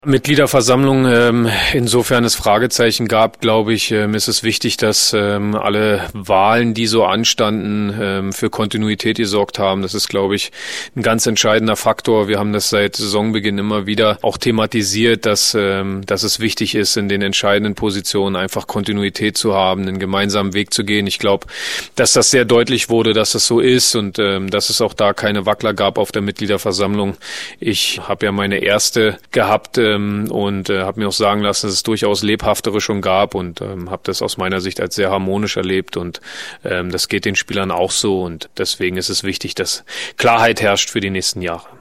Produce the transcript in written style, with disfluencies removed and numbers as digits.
Mitgliederversammlung, insofern es Fragezeichen gab, glaube ich, ist es wichtig, dass alle Wahlen, die so anstanden, für Kontinuität gesorgt haben. Das ist, glaube ich, ein ganz entscheidender Faktor. Wir haben das seit Saisonbeginn immer wieder auch thematisiert, dass es wichtig ist, in den entscheidenden Positionen einfach Kontinuität zu haben, einen gemeinsamen Weg zu gehen. Ich glaube, dass das sehr deutlich wurde, dass es so ist und dass es auch da keine Wackler gab auf der Mitgliederversammlung. Ich habe ja meine erste gehabt, und habe mir auch sagen lassen, dass es durchaus lebhaftere schon gab und habe das aus meiner Sicht als sehr harmonisch erlebt und das geht den Spielern auch so und deswegen ist es wichtig, dass Klarheit herrscht für die nächsten Jahre.